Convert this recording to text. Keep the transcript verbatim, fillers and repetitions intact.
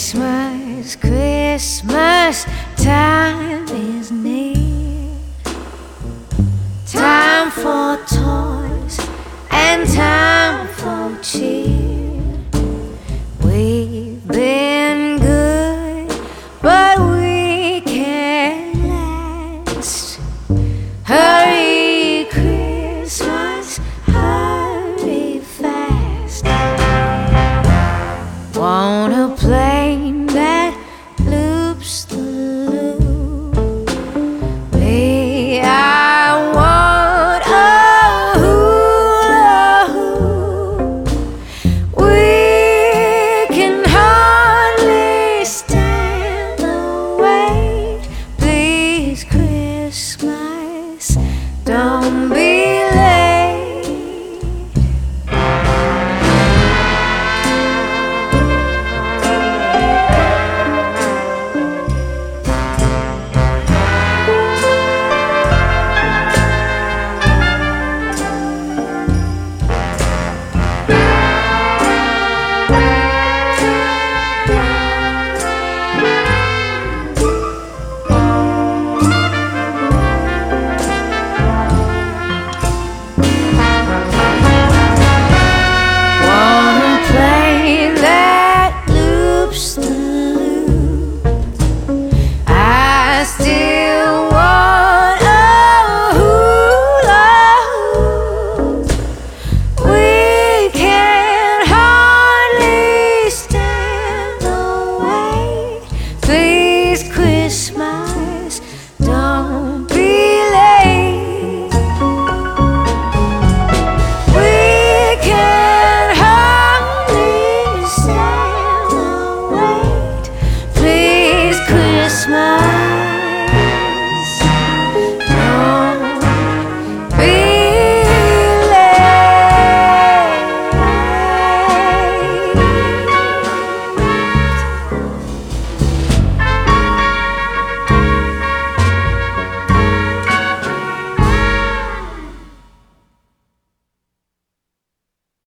Christmas, Christmas time is near. Time for toys and time for cheer. We've been good, but we can't last. Hurry Christmas, hurry fast. Want a plane that loops the loop. Me, I want a hula hoop. We can hardly stand the wait. Please, Christmas, don't be late. Still want a hula hoop. We can hardly stand the wait. Please, Christmas,